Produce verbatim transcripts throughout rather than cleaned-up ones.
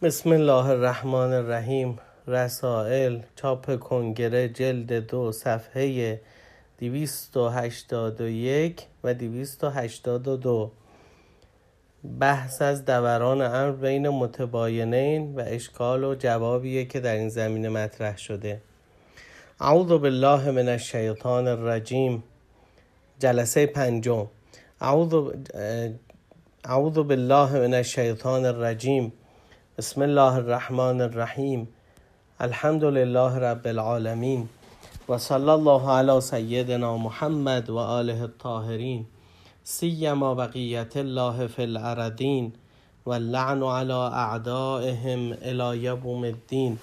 بسم الله الرحمن الرحیم. رسائل، چاپ کنگره، جلد دو، صفحه دویست و هشتاد و یک و دویست و هشتاد و دو. بحث از دوران امر بین متباینین و اشکال و جوابیه که در این زمینه مطرح شده. اعوذ بالله من الشیطان الرجیم. جلسه پنجم. اعوذ اعوذ بالله من الشیطان الرجیم. بسم الله الرحمن الرحیم. الحمد لله رب العالمین و صلی الله علی سیدنا محمد و آله الطاهرین، سیما بقیت الله فی الارضین و اللعن علی اعدائهم الی یوم الدین.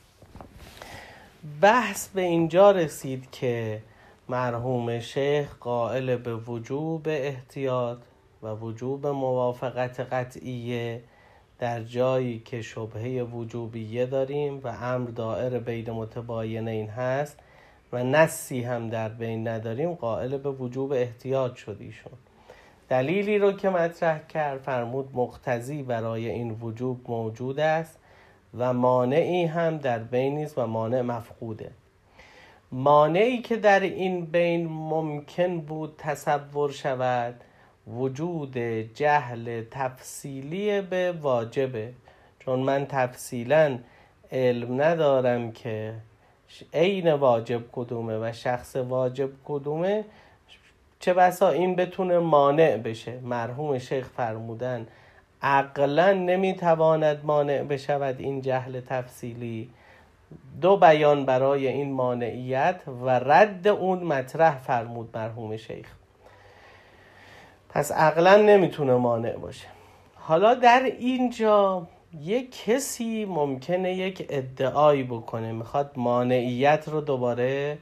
بحث به اینجا رسید که مرحوم شیخ قائل به وجوب احتیاط و وجوب موافقت قطعیه در جایی که شبهه وجوبیه داریم و امر دائر بین متباینین هست و نصی هم در بین نداریم، قائل به وجوب احتیاط شد ایشون. دلیلی رو که مطرح کرد فرمود مقتضی برای این وجوب موجود است و مانعی هم در بین نیست و مانع مفقوده. مانعی که در این بین ممکن بود تصور شود وجود جهل تفصیلی به واجبه، چون من تفصیلا علم ندارم که عین واجب کدومه و شخص واجب کدومه، چه بسا این بتونه مانع بشه. مرحوم شیخ فرمودن عقلا نمیتواند مانع بشود این جهل تفصیلی. دو بیان برای این مانعیت و رد اون مطرح فرمود مرحوم شیخ، پس عقلا نمیتونه مانع باشه. حالا در اینجا یک کسی ممکنه یک ادعایی بکنه، میخواد مانعیت رو دوباره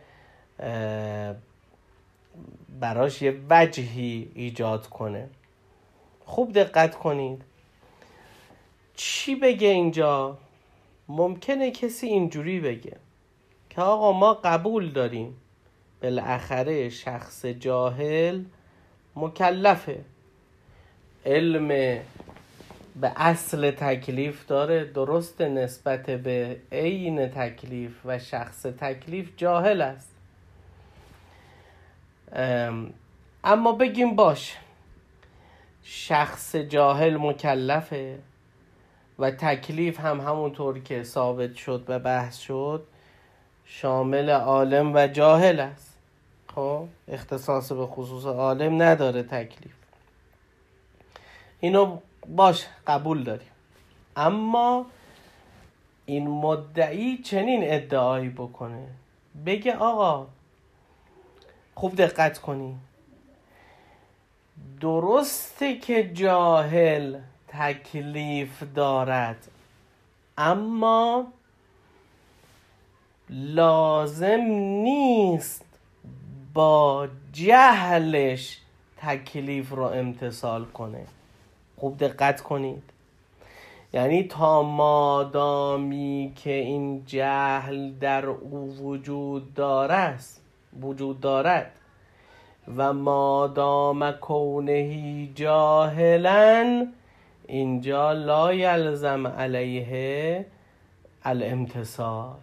براش یه وجهی ایجاد کنه. خوب دقت کنید چی بگه اینجا. ممکنه کسی اینجوری بگه که آقا ما قبول داریم بالاخره شخص جاهل مکلفه، علم به اصل تکلیف داره، درست نسبت به عین تکلیف و شخص تکلیف جاهل است. اما بگیم باش شخص جاهل مکلفه و تکلیف هم همونطور که ثابت شد و بحث شد شامل عالم و جاهل است. خب اختصاص به خصوص عالم نداره تکلیف، اینو باش قبول داریم. اما این مدعی چنین ادعایی بکنه، بگه آقا خوب دقت کنی، درسته که جاهل تکلیف دارد اما لازم نیست با جهلش تکلیف رو امتثال کنه. خوب دقت کنید، یعنی تا مادامی که این جهل در او وجود دارد وجود دارد و مادام کونهی جاهلا، اینجا لا یلزم علیه الامتثال.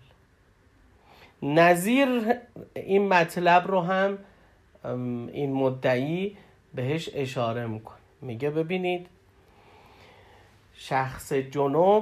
نظیر این مطلب رو هم این مدعی بهش اشاره میکنه، میگه ببینید شخص جنوب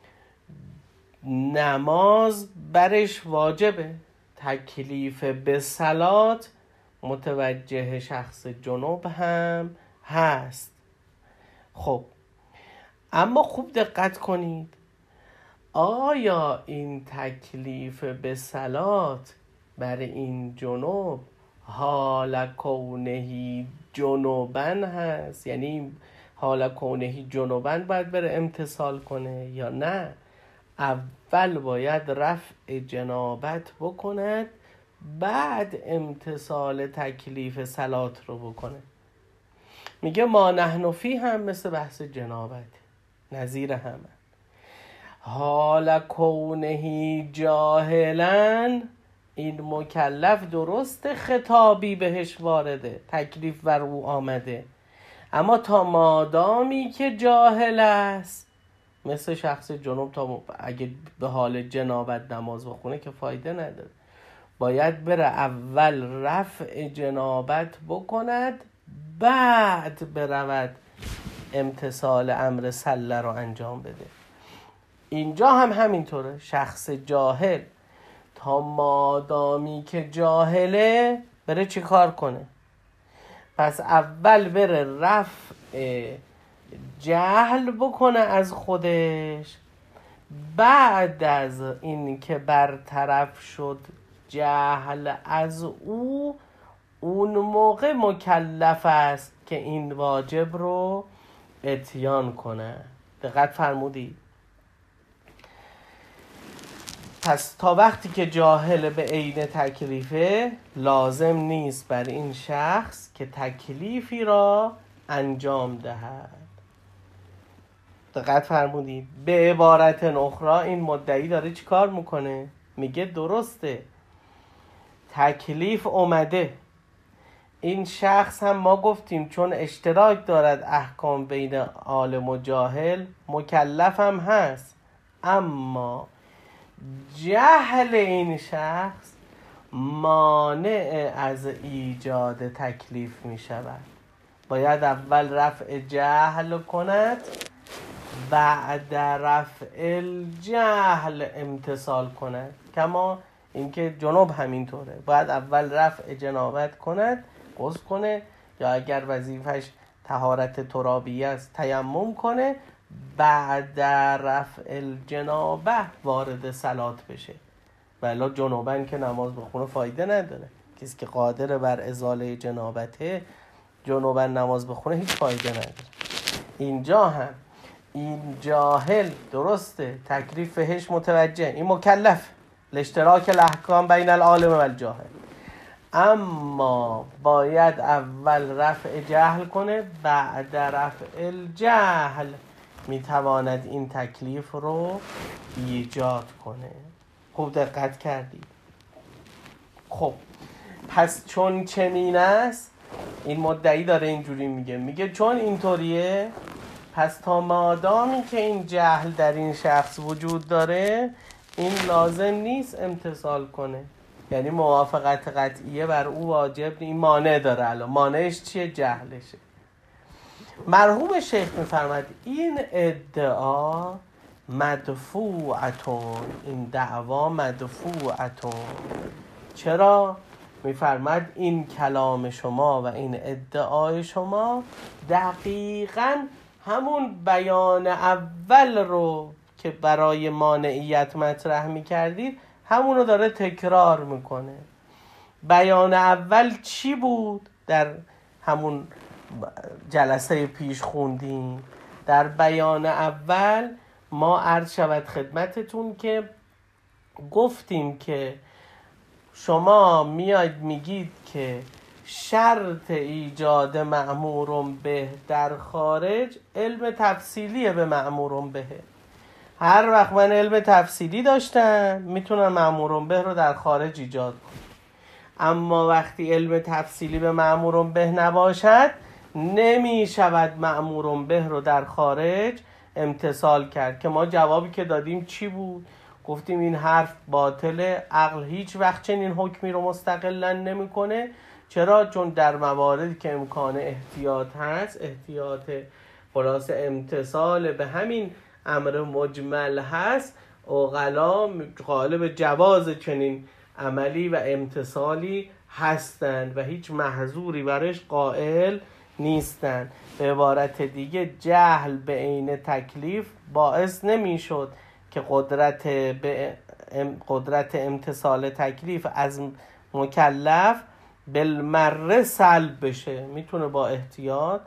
نماز برش واجبه، تکلیف به صلات متوجه شخص جنوب هم هست. خب اما خوب دقت کنید، آیا این تکلیف به صلات بر این جنوب حال کونهی جنوبن هست؟ یعنی حال کونهی جنوبن باید بره امتثال کنه یا نه اول باید رفع جنابت بکند بعد امتثال تکلیف صلات رو بکنه؟ میگه ما نحن فی هم مثل بحث جنابت نظیر همه. حال کونهی جاهلن، این مکلف درست خطابی بهش وارده، تکلیف بر او آمده، اما تا مادامی که جاهل است مثل شخص جنوب تا اگه به حال جنابت نماز بخونه که فایده نداره، باید بره اول رفع جنابت بکند، بعد برود امتثال امر سله رو انجام بده. اینجا هم همینطوره. شخص جاهل تا مادامی که جاهله بره چی کار کنه؟ پس اول بره رفع جهل بکنه از خودش، بعد از این که برطرف شد جهل از او، اون موقع مکلف است که این واجب رو اتیان کنه. دقت فرمودید؟ پس تا وقتی که جاهل به عین تکلیفه، لازم نیست بر این شخص که تکلیفی را انجام دهد. دقت فرمودید؟ به عبارت اخرى این مدعی داره چی کار میکنه؟ میگه درسته تکلیف اومده، این شخص هم ما گفتیم چون اشتراک دارد احکام بین عالم و جاهل مکلف هم هست، اما جهل این شخص مانع از ایجاد تکلیف می شود. باید اول رفع جهل کند، بعد رفع الجهل امتثال کند. کما اینکه جنوب همینطوره، باید اول رفع جنابت کند، غسل کنه، یا اگر وظیفش طهارت ترابیه است تیمم کنه، بعد رفع الجنابه وارد صلات بشه. ولی جنوبن که نماز بخونه فایده نداره. کسی که قادر بر ازاله جنابته جنوبن نماز بخونه هیچ فایده نداره. اینجا هم این جاهل درسته تکلیف فهش متوجه، این مکلف لاشتراک الاحکام بین العالم و الجاهل، اما باید اول رفع جهل کنه، بعد رفع الجهل میتواند این تکلیف رو ایجاد کنه. خوب دقت کردید؟ خب پس چون چنین است، این مدعی داره اینجوری میگه، میگه چون اینطوریه پس تا مادامی که این جهل در این شخص وجود داره، این لازم نیست امتثال کنه، یعنی موافقت قطعیه بر او واجب، این مانع داره. الان مانعش چیه؟ جهلشه. مرحوم شیخ میفرماد این ادعا مدفوعتون، این دعوا مدفوعتون. چرا؟ میفرماد این کلام شما و این ادعای شما دقیقاً همون بیان اول رو که برای مانعیت مطرح میکردید همون رو داره تکرار میکنه. بیان اول چی بود؟ در همون جلسه پیش خوندیم. در بیان اول ما عرض شود خدمتتون که گفتیم که شما میاید میگید که شرط ایجاد مأمور به در خارج علم تفصیلیه به مأمور به. هر وقت من علم تفصیلی داشتم میتونم مأمور به رو در خارج ایجاد کنم، اما وقتی علم تفصیلی به مأمور به نباشد نمی شود مأمور به رو در خارج امتثال کرد. که ما جوابی که دادیم چی بود؟ گفتیم این حرف باطله، عقل هیچ وقت چنین حکمی رو مستقلاً نمی کنه. چرا؟ چون در مواردی که امکان احتیاط هست، احتیاط خلاص امتثال به همین امر مجمل هست، عقلا قائل به جواز چنین عملی و امتثالی هستند و هیچ محظوری برش قائل نیستند. به عبارت دیگه جهل به عین تکلیف باعث نمی شد که قدرت به قدرت امتثال تکلیف از مکلف بالمره سلب بشه. میتونه با احتیاط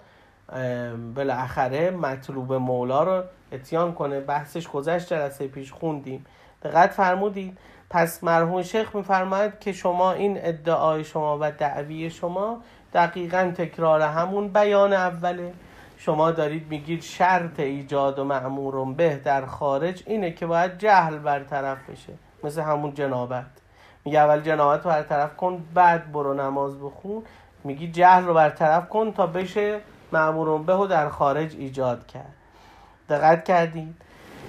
بالاخره مطلوب مولا رو اتیان کنه. بحثش گذشت، جلسه پیش خوندیم. دقت فرمودید؟ پس مرحوم شیخ میفرماید که شما این ادعای شما و دعوی شما دقیقاً تکرار همون بیان اوله. شما دارید میگید شرط ایجاد و مأمور به در خارج اینه که باید جهل برطرف بشه، مثل همون جنابت. میگه اول جنابت رو برطرف کن بعد برو نماز بخون. میگی جهل رو برطرف کن تا بشه مأمور به رو در خارج ایجاد کرد. دقت کردید؟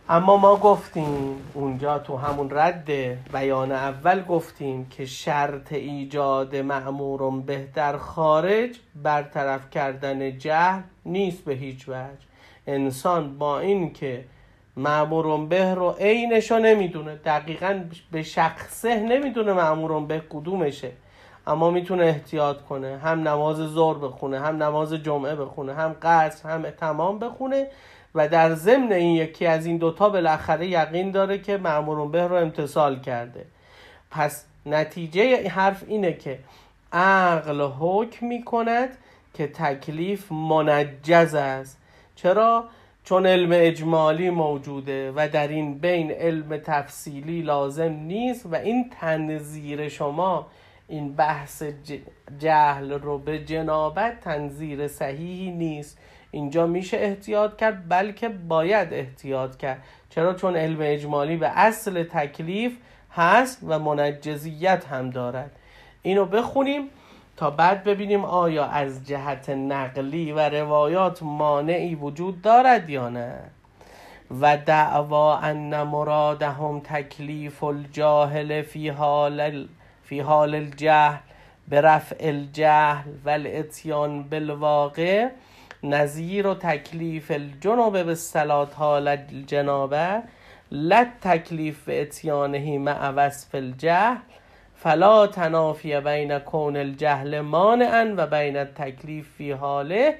اما ما گفتیم اونجا تو همون رد بیان اول گفتیم که شرط ایجاد مأمور به در خارج برطرف کردن جهل نیست به هیچ وجه. انسان با این که مأمور به رو عینشو نمیدونه، دقیقاً به شخصه نمیدونه مأمور به کدومشه، اما میتونه احتیاط کنه، هم نماز ظهر بخونه، هم نماز جمعه بخونه، هم قصر هم تمام بخونه و در ضمن این یکی از این دوتا بالاخره یقین داره که مأمور به رو امتثال کرده. پس نتیجه حرف اینه که عقل حکم میکند که تکلیف منجز است. چرا؟ چون علم اجمالی موجوده و در این بین علم تفصیلی لازم نیست و این تنظیر شما این بحث جهل رو به جنابت تنظیر صحیحی نیست. اینجا میشه احتیاط کرد، بلکه باید احتیاط کرد. چرا؟ چون علم اجمالی به اصل تکلیف هست و منجزیت هم دارد. اینو بخونیم تا بعد ببینیم آیا از جهت نقلی و روایات مانعی وجود دارد یا نه. و دعوا ان مرادهم تکلیف الجاهل فی حال فی حال الجهل برفع الجهل و الاتیان بالواقع نظیر و تکلیف الجنوب بالصلاة حال الجنابه لا تکلیف به اتیانه مع وصف الجهل فلا تنافی بین کون الجهل مانعا و بین التکلیف فی حاله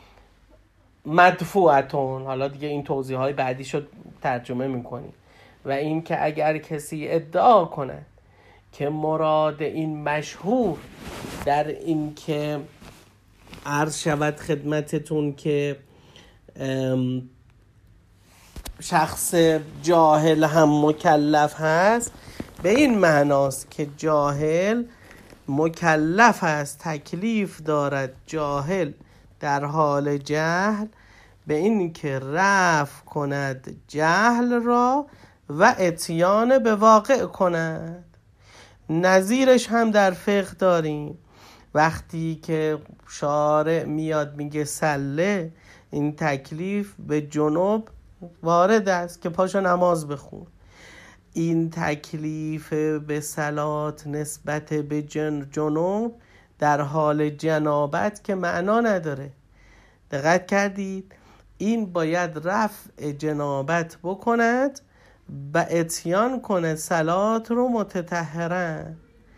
مدفوعتون. حالا دیگه این توضیح های بعدی شد ترجمه میکنیم. و این که اگر کسی ادعا کنه که مراد این مشهور در این که عرض شود خدمتتون که شخص جاهل هم مکلف هست، به این معناست که جاهل مکلف است، تکلیف دارد جاهل در حال جهل به این که رفع کند جهل را و اتیان به واقع کند. نظیرش هم در فقه داریم. وقتی که شارع میاد میگه سله، این تکلیف به جنوب وارد است که پاشو نماز بخون. این تکلیف به صلات نسبت به جن جنوب در حال جنابت که معنا نداره. دقت کردید؟ این باید رفع جنابت بکند و اتیان کنه صلات رو متطهرن.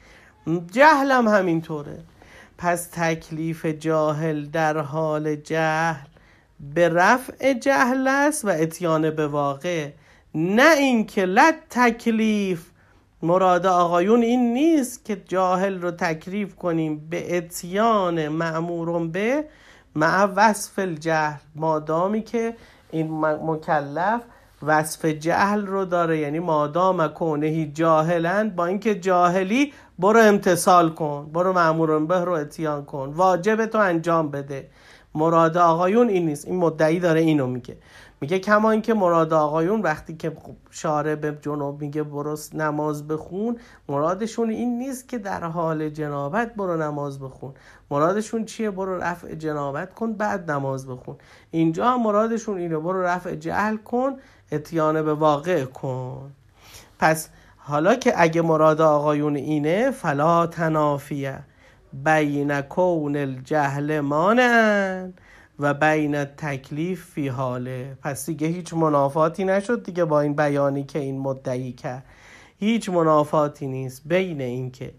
جهل هم همینطوره. پس تکلیف جاهل در حال جهل به رفع جهل است و اتیان به واقع، نه این که لد تکلیف. مراد آقایون این نیست که جاهل رو تکلیف کنیم به اتیان مأمور به مع وصف الجهل، مادامی که این مکلف وصف جهل رو داره، یعنی مادام کونهی جاهلند، با اینکه جاهلی برو امتثال کن، برو مأمور به رو اتیان کن، واجب تو انجام بده. مراد آقایون این نیست. این مدعی داره اینو میگه. میگه کما اینکه مراد آقایون وقتی که شارع به جنوب میگه برو نماز بخون، مرادشون این نیست که در حال جنابت برو نماز بخون. مرادشون چیه؟ برو رفع جنابت کن بعد نماز بخون. اینجا هم مرادشون اینه، برو رفع جهل کن، اتیان به واقع کن. پس حالا که اگه مراد آقایون اینه، فلا تنافیه بین کون الجهل مانعن و بین تکلیف فی حاله. پس دیگه هیچ منافاتی نشد دیگه با این بیانی که این مدعی کرد. هیچ منافاتی نیست بین این که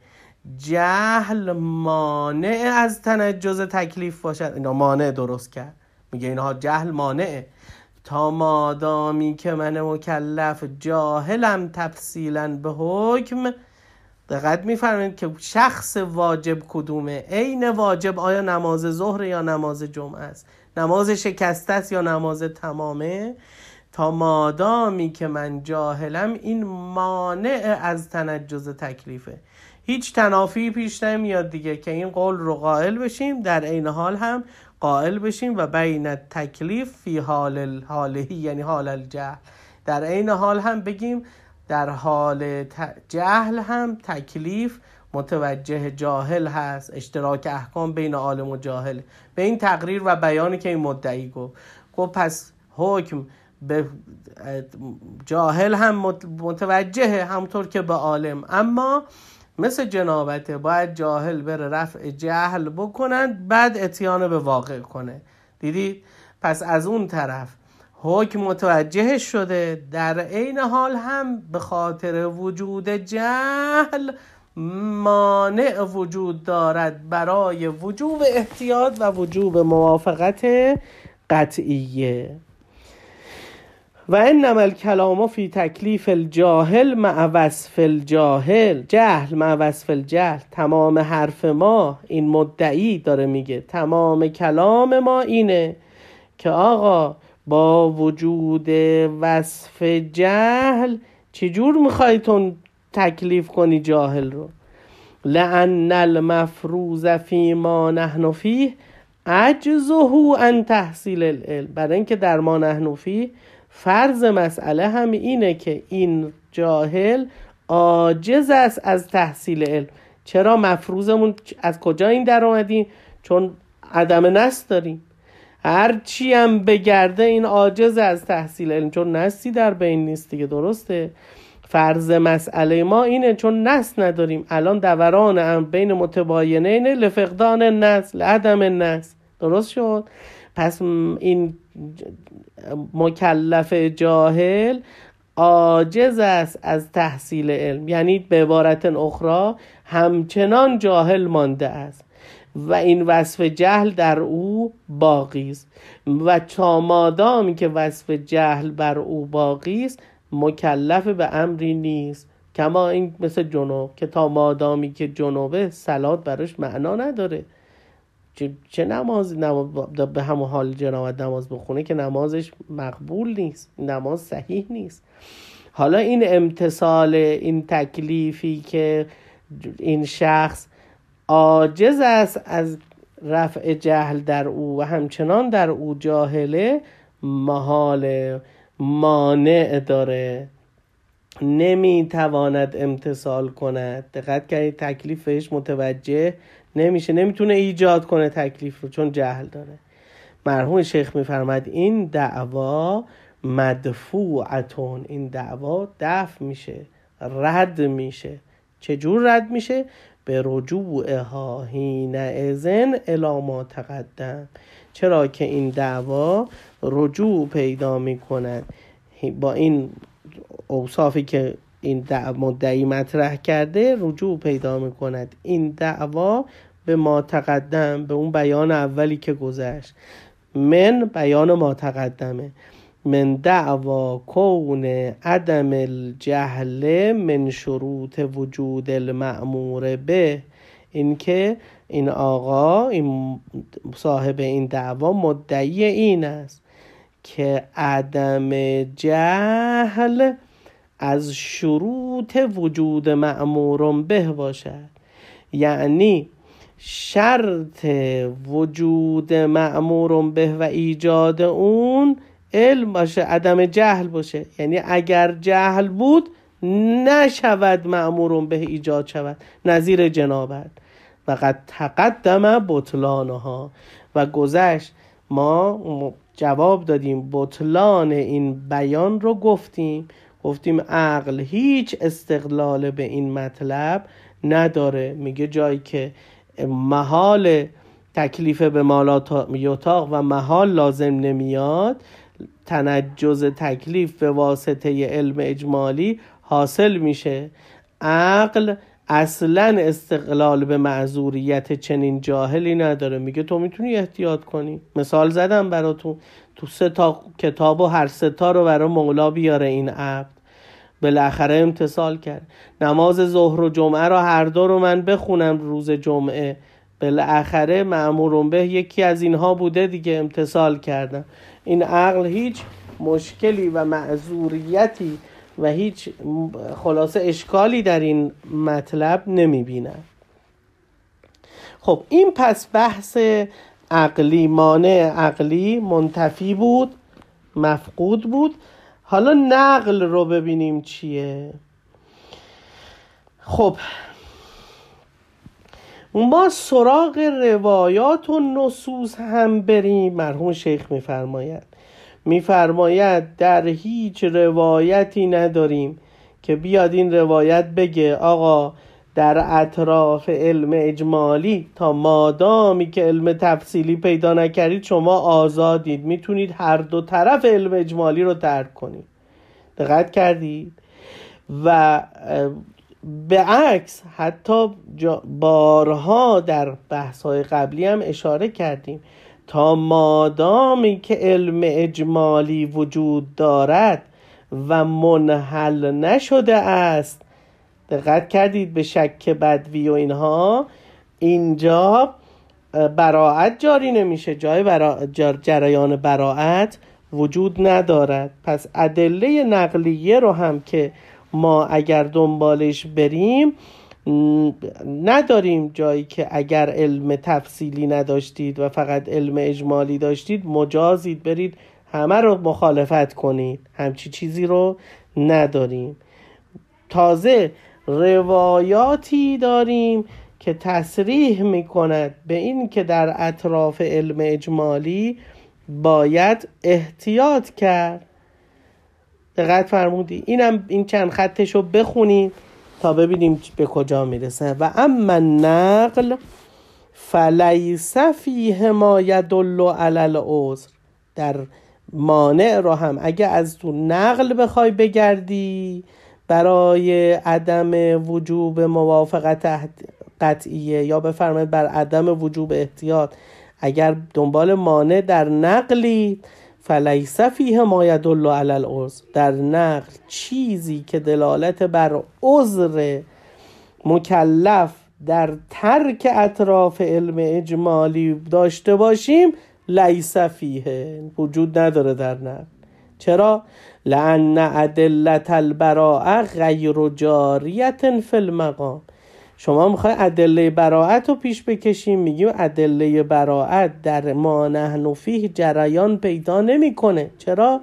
جهل مانع از تنجز تکلیف باشد. اینا مانع درست کرد، میگه اینها جهل مانعه. تا مادامی که من مکلف جاهلم تفصیلا به حکم. دقت میفرمایید که شخص واجب کدومه؟ عین واجب آیا نماز ظهر یا نماز جمعه است؟ نماز شکسته است یا نماز تمامه؟ تا مادامی که من جاهلم این مانع از تنجز تکلیفه. هیچ تنافی پیش نمیاد دیگه که این قول رو قائل بشیم، در عین حال هم قائل بشیم و بین تکلیف فی حال حالهی، یعنی حال الجهل، در عین حال هم بگیم در حال جهل هم تکلیف متوجه جاهل هست، اشتراک احکام بین عالم و جاهل. به این تقریر و بیانی که این مدعی گفت گفت پس حکم به جاهل هم متوجهه همونطور که به عالم، اما مثل جنابته باید جاهل بره رفع جهل بکنن بعد اتیان به واقع کنه. دیدید؟ پس از اون طرف حکم متوجه شده، در عین حال هم به خاطر وجود جهل مانع وجود دارد برای وجوب احتیاط و وجوب موافقت قطعیه. و انما الکلام فی تکلیف الجاهل مع وصف الجاهل، جهل مع وصف الجهل. تمام حرف ما، این مدعی داره میگه تمام کلام ما اینه که آقا با وجود وصف جهل چجور میخوایتون تکلیف کنی جاهل رو؟ لأن المفروض فی ما نحن فیه عجزه عن تحصیل العلم. برای اینکه در ما نحن فیه فرض مسئله هم اینه که این جاهل عاجز است از تحصیل علم. چرا مفروضمون از کجا این در اومدیم؟ چون عدم نص داریم، هرچی هم بگرده این عاجز از تحصیل علم، چون نصی در بین نیست دیگه. درسته؟ فرض مسئله ما اینه چون نص نداریم. الان دوران هم بین متباینین لفقدان النص لعدم النص. درست شد؟ پس این مکلف جاهل عاجز است از تحصیل علم، یعنی به عبارت اخرى همچنان جاهل مانده است و این وصف جهل در او باقی است و تا مادامی که وصف جهل بر او باقی است مکلف به امری نیست. کما این مثل جنوب که تا مادامی که جنوبه صلات براش معنا نداره. چه, چه نماز, نماز به همون حال جنابت نماز بخونه که نمازش مقبول نیست، نماز صحیح نیست. حالا این امتصال این تکلیفی که این شخص عاجز است از رفع جهل در او و همچنان در او جاهله، محال مانع داره، نمیتواند امتصال کند. دقت کنید تکلیفش متوجه نمیشه، نمیتونه ایجاد کنه تکلیف رو چون جهل داره. مرحوم شیخ میفرماد این دعوا مدفوعتون، این دعوا دفع میشه، رد میشه. چجور رد میشه؟ به رجوعها حین اذن الی ما تقدم. چرا که این دعوا رجوع پیدا میکند با این اوصافی که این مدعی مطرح کرده، رجوع پیدا میکند این دعوا به ما تقدم، به اون بیان اولی که گذشت. من بیان ما تقدمه، من دعوا کون عدم الجهل من شروط وجود المأمور به. این که این آقا، این صاحب این دعوا مدعی این است که عدم جهل از شروط وجود مأمور به باشد، یعنی شرط وجود مأمور به و ایجاد اون علم باشه، عدم جهل باشه. یعنی اگر جهل بود نشود مأمور به ایجاد شود، نظیر جنابت. و قد تقدم بطلانها، و گذشت ما جواب دادیم بطلان این بیان رو گفتیم. گفتیم عقل هیچ استقلال به این مطلب نداره. میگه جایی که محال تکلیف به مالا یطاق و محال لازم نمیاد، تنجز تکلیف به واسطه علم اجمالی حاصل میشه. عقل اصلا استقلال به معذوریت چنین جاهلی نداره. میگه تو میتونی احتیاط کنی. مثال زدم براتون، تو سه تا کتاب و هر سه تا رو برای مولا بیاره این عبد، بالاخره امتثال کرد. نماز ظهر و جمعه رو هر دو رو من بخونم روز جمعه، بالاخره مأمور به یکی از اینها بوده دیگه، امتثال کردم. این عقل هیچ مشکلی و معذوریتی و هیچ خلاصه اشکالی در این مطلب نمیبینه. خب این پس بحث عقلی، مانع عقلی منتفی بود، مفقود بود. حالا نقل رو ببینیم چیه. خب ما سراغ روایات و نصوص هم بریم. مرحوم شیخ میفرماید میفرماید در هیچ روایتی نداریم که بیاد این روایت بگه آقا در اطراف علم اجمالی تا مادامی که علم تفصیلی پیدا نکردید شما آزادید، میتونید هر دو طرف علم اجمالی رو درک کنید. دقت کردید؟ و به عکس حتی بارها در بحث‌های قبلی هم اشاره کردیم تا مادامی که علم اجمالی وجود دارد و منحل نشده است، دقت کردید به شک بدوی و اینها، اینجا براءت جاری نمیشه، جای برا... جریان براءت وجود ندارد. پس ادله نقلیه رو هم که ما اگر دنبالش بریم نداریم جایی که اگر علم تفصیلی نداشتید و فقط علم اجمالی داشتید مجازید برید همه رو مخالفت کنید، همچی چیزی رو نداریم. تازه روایاتی داریم که تصریح میکند به این که در اطراف علم اجمالی باید احتیاط کرد. دقت فرمودی؟ اینم این چند خطشو بخونیم تا ببینیم به کجا میرسه. و اما نقل فلیس فیه ما یدل علی العذر، در مانع رو هم اگه از تو نقل بخوای بگردی برای عدم وجوب موافقت قطعیه یا بفرمایید بر عدم وجوب احتیاط، اگر دنبال مانع در نقلی فلیس فیه ما یدل علی العذر، در نقل چیزی که دلالت بر عذر مکلف در ترک اطراف علم اجمالی داشته باشیم لیس فیه، وجود نداره در نقل. چرا؟ لأن ادلة البراءة غیر جاریة فی المقام. شما میخوای ادله براءت رو پیش بکشیم، میگیم ادله براءت در ما نحن فیه جریان پیدا نمیکنه. چرا؟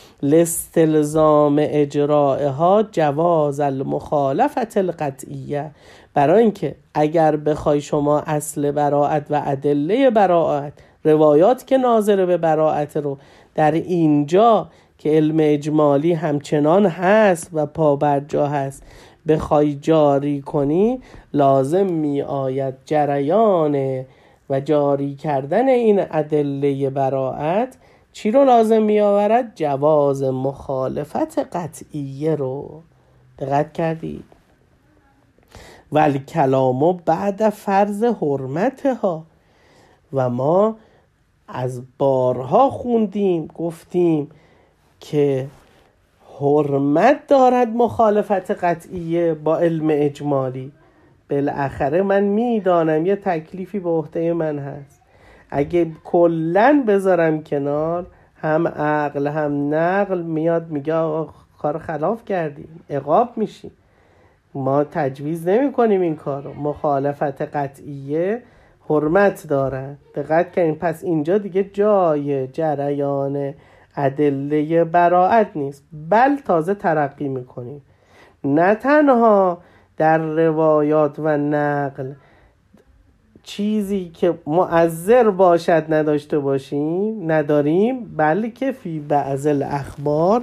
لاستلزام اجرائها جواز المخالفت القطعیه، برای اینکه اگر بخوای شما اصل براءت و ادله براءت، روایات که ناظر به براءت رو در اینجا که علم اجمالی همچنان هست و پابرجا هست بخوای جاری کنی، لازم می آید جریان و جاری کردن این ادله براءت چی رو لازم می آورد؟ جواز مخالفت قطعیه رو. دقت کردید؟ ولی کلامو بعد فرض حرمتها، و ما از بارها خوندیم گفتیم که حرمت دارد مخالفت قطعیه با علم اجمالی. بالاخره من میدانم یه تکلیفی به عهده من هست، اگه کلن بذارم کنار هم عقل هم نقل میاد میگه آقا کار خلاف کردیم، عقاب میشیم. ما تجویز نمی کنیم این کارو. مخالفت قطعیه حرمت دارد. دقت کنیم. پس اینجا دیگه جای جریان ادله براءت نیست، بل تازه ترقی میکنیم. نه تنها در روایات و نقل چیزی که مؤثر باشد نداشته باشیم نداریم، بلکه فی بعض الاخبار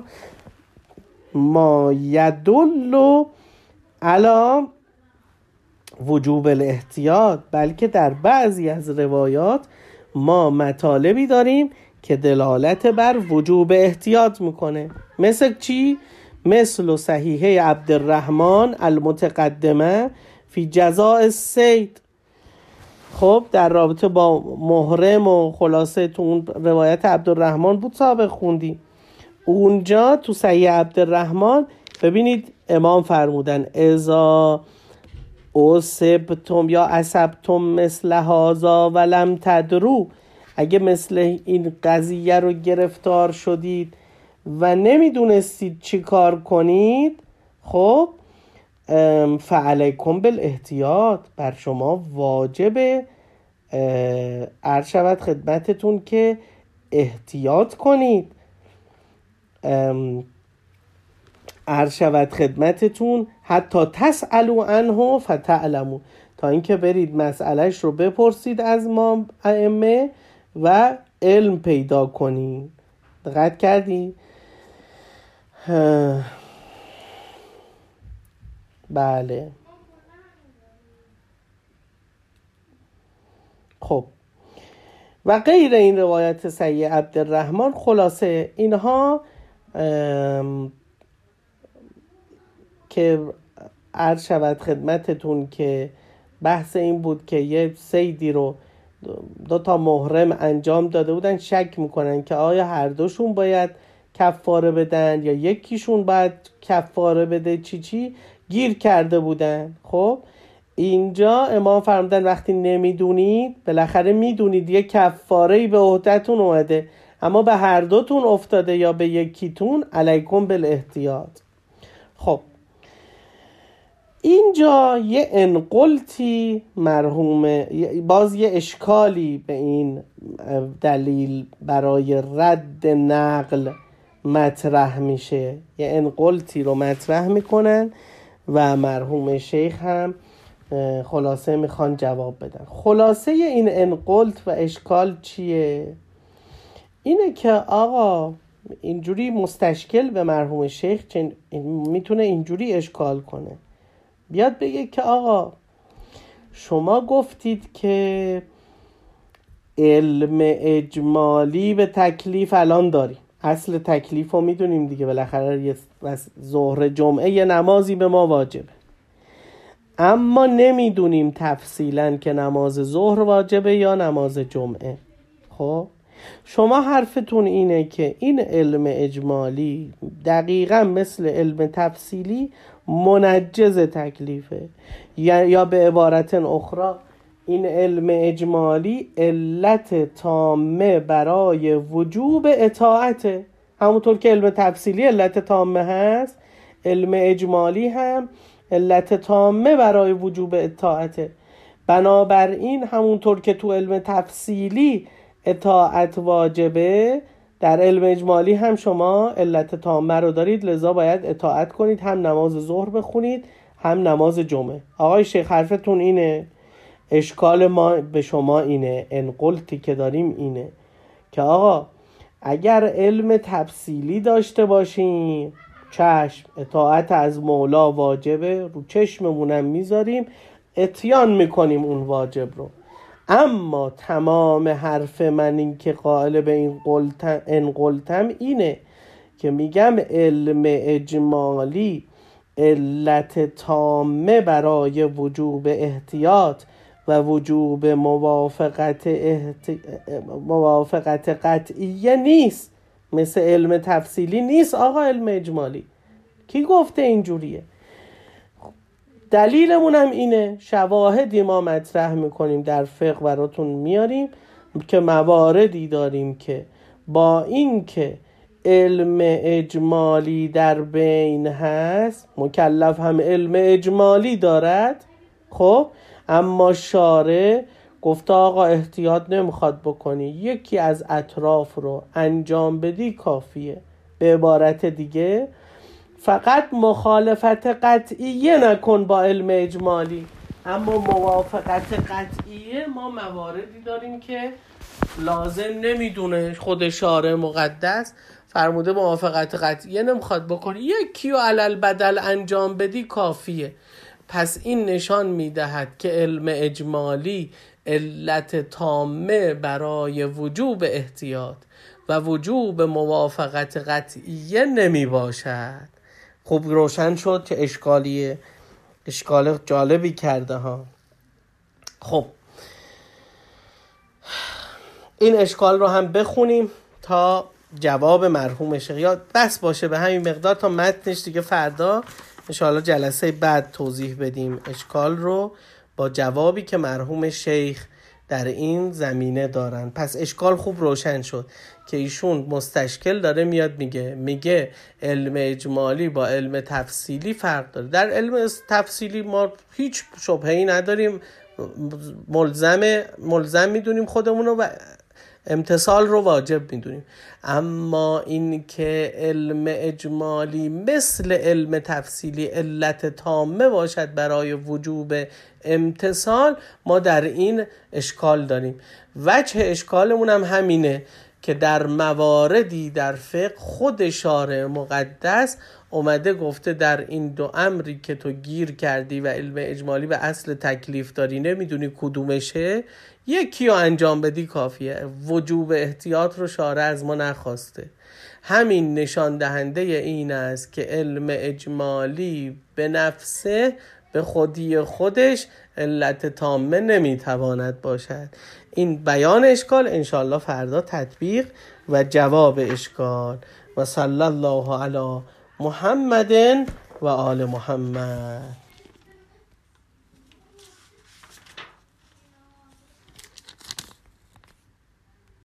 ما یدل علی وجوب الاحتیاط، بلکه در بعضی از روایات ما مطالبی داریم که دلالت بر وجوب احتیاط میکنه. مثل چی؟ مثل صحیحه عبدالرحمن المتقدمه فی جزاء الصید. خب در رابطه با محرم و خلاصه تو اون روایت عبدالرحمن بود سابق خوندیم. اونجا تو صحیح عبدالرحمن ببینید امام فرمودن اذا اصبتم یا اصبتم مثل هذا ولم تدرو، اگه مثل این قضیه رو گرفتار شدید و نمیدونستید چی کار کنید، خب فعلیکم بالاحتیاط، بر شما واجبه عرض شود خدمتتون که احتیاط کنید. عرض شود خدمتتون حتی تسألوا عنه فتعلموا، تا اینکه برید مسئلهش رو بپرسید از ما ائمه و علم پیدا کنید. دقت کردی؟ بله. خب و غیر این روایت سید عبدالرحمن، خلاصه اینها که عرض شود خدمتتون که بحث این بود که یه صیدی رو دو تا محرم انجام داده بودن، شک میکنن که آیا هر دوشون باید کفاره بدن یا یکیشون باید کفاره بده، چی چی گیر کرده بودن. خب اینجا امام فرمودن وقتی نمیدونید، بالاخره میدونید یه کفاره‌ای به عهده‌تون اومده، اما به هر دوتون افتاده یا به یکیتون، علیکم بالاحتیاط. خب اینجا یه انقلتی مرحوم، باز یه اشکالی به این دلیل برای رد نقل مطرح میشه، یه انقلتی رو مطرح میکنن و مرحوم شیخ هم خلاصه میخوان جواب بدن. خلاصه این انقلت و اشکال چیه؟ اینه که آقا اینجوری مستشکل به مرحوم شیخ چن... میتونه اینجوری اشکال کنه، بیاد بگه که آقا شما گفتید که علم اجمالی به تکلیف الان داریم، اصل تکلیف رو میدونیم دیگه، بالاخره یه ظهر جمعه یه نمازی به ما واجبه، اما نمیدونیم تفصیلا که نماز ظهر واجبه یا نماز جمعه. خب شما حرفتون اینه که این علم اجمالی دقیقا مثل علم تفصیلی منجز تکلیفه، یا یا به عبارت اخرى این علم اجمالی علت تامه برای وجوب اطاعته. همونطور که علم تفصیلی علت تامه هست، علم اجمالی هم علت تامه برای وجوب اطاعته. بنابراین همونطور که تو علم تفصیلی اطاعت واجبه، در علم اجمالی هم شما علت تامه رو دارید، لذا باید اطاعت کنید، هم نماز ظهر بخونید هم نماز جمعه. آقای شیخ حرفتون اینه، اشکال ما به شما اینه، انقلتی که داریم اینه که آقا اگر علم تفصیلی داشته باشیم، چشم، اطاعت از مولا واجبه، رو چشممونم میذاریم، اتیان میکنیم اون واجب رو، اما تمام حرف من این که قائل به این قلتم انقلتم اینه که میگم علم اجمالی علت تامه برای وجوب احتیاط و وجوب موافقت احت... موافقت قطعیه نیست، مثل علم تفصیلی نیست آقا. علم اجمالی کی گفته اینجوریه؟ دلیلمون هم اینه، شواهدی ما مطرح میکنیم در فقه براتون میاریم که مواردی داریم که با این که علم اجمالی در بین هست، مکلف هم علم اجمالی دارد، خب اما شارع گفته آقا احتیاط نمیخواد بکنی، یکی از اطراف رو انجام بدی کافیه. به عبارت دیگه فقط مخالفت قطعیه نکن با علم اجمالی، اما موافقت قطعیه ما مواردی داریم که لازم نمیدونه، خود شارع مقدس فرموده موافقت قطعیه نمیخواد بکنی، یکی رو علل بدل انجام بدی کافیه. پس این نشان میدهد که علم اجمالی علت تامه برای وجوب احتیاط و وجوب موافقت قطعیه نمی باشد. خوب روشن شد که اشکالیه، اشکال جالبی کرده ها. خب این اشکال رو هم بخونیم تا جواب مرحوم شیخ، یا بس باشه به همین مقدار تا متنش دیگه فردا انشاءالله جلسه بعد توضیح بدیم اشکال رو با جوابی که مرحوم شیخ در این زمینه دارن. پس اشکال خوب روشن شد که ایشون مستشکل داره میاد میگه میگه علم اجمالی با علم تفصیلی فرق داره. در علم تفصیلی ما هیچ شبهه‌ای نداریم، ملزم ملزم میدونیم خودمونو و امتثال رو واجب میدونیم، اما این که علم اجمالی مثل علم تفصیلی علت تامه باشد برای وجوب امتثال، ما در این اشکال داریم. وجه اشکالمون هم همینه که در مواردی در فقه خود شارع مقدس اومده گفته در این دو امری که تو گیر کردی و علم اجمالی به اصل تکلیف داری نمیدونی کدومشه، یکی رو انجام بدی کافیه. وجوب احتیاط رو شارع از ما نخواسته. همین نشان دهنده این است که علم اجمالی به نفسه به خودی خودش علت تامه نمیتواند باشد. این بیان اشکال، انشالله فردا تطبیق و جواب اشکال. و صلی الله علی محمد و آل محمد.